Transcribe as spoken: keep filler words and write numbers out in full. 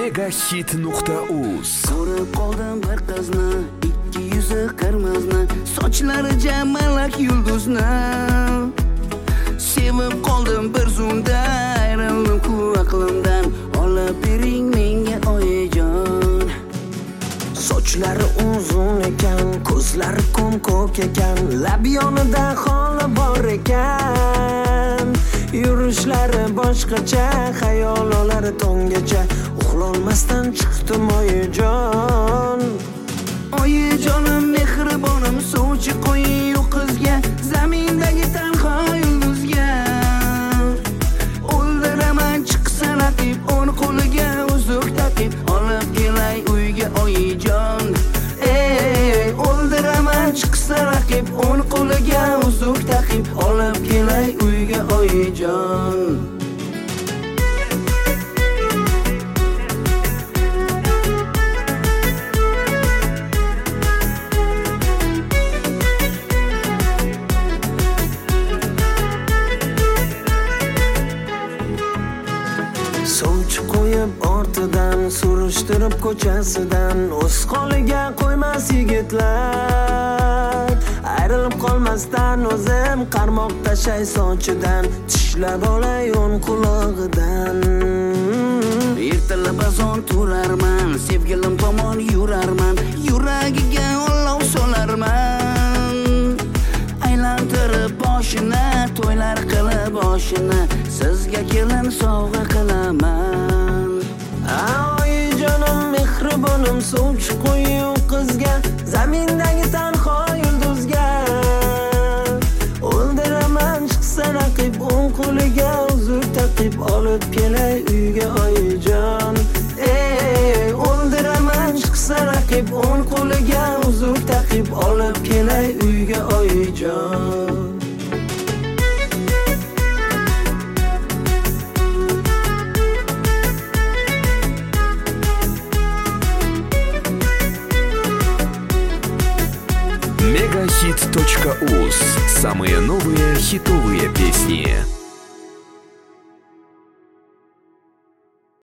megahit nuqta uz. Ko'rib qoldim bir qizni, ikki yuzi qirmizni, sochlari jamalak yulduzni. Sevib qoldim bir zumda, ayrildim ku aqlimdan. Olib bering menga oyijon. Sochlari uzun ekan, ko'zlari ko'm-ko'k ekan, lab yonida xoli bor ekan. Yurishlari boshqacha, xayololari tongacha, uxlolmasdan chiqdim oyijon. Oyijonim mehribonim, sovchi qo'ying qizga, zamindagi tanho yulduzga. O'ldiraman chiqsa raqib, o'n qo'liga uzuk taqib, olib kelay uyga oyijon. Ey, o'ldiraman chiqsa raqib, o'n qo'liga uzuk taqib, olib kelay uyga oyijon. Sovchi qo'yib ortidan, surishtirib ko'chasidan, o'z qoliga qo'ymas yigitlar. Ayrilib qolmasdan o'zim qarmoq tashay sochidan, tishlab olay o'n qulog'idan. Ertalab azon turarman, sevgilim tomon yurarman, yuragiga olov solarman. Aylantirib boshini, to'ylar qilib boshini, sizga kelin sovg'a qilaman. Oyijonim mehribonim, sovchi qo'ying qizga, zamindagi tanho yulduzga. O'ldiraman chiqsa raqib, o'n qo'liga uzuk taqib, olib kelay uyga oyijon. Ey, o'ldiraman chiqsa raqib, o'n qo'liga uzuk taqib, olib kelay uyga oyijon. megahit точка уз. Самые новые хитовые песни.